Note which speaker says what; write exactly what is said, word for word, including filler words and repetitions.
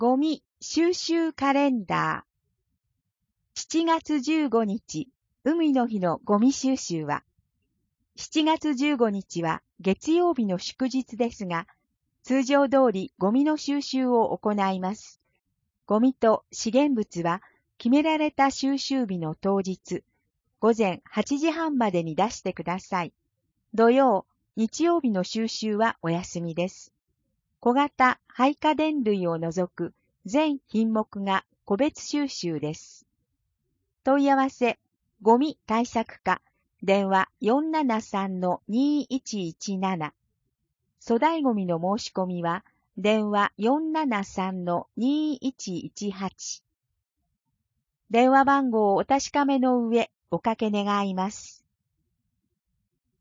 Speaker 1: ゴミ収集カレンダー。しちがつじゅうごにち、海の日のゴミ収集は、しちがつじゅうごにちは月曜日の祝日ですが、通常通りゴミの収集を行います。ゴミと資源物は決められた収集日の当日、ごぜんはちじはんまでに出してください。土曜、日曜日の収集はお休みです。小型廃家電類を除く全品目が個別収集です。問い合わせ、ゴミ対策課、電話 よんななさんのにいちいちなな。粗大ゴミの申し込みは、電話 よんななさんのにいちいちはち。電話番号をお確かめの上、おかけ願います。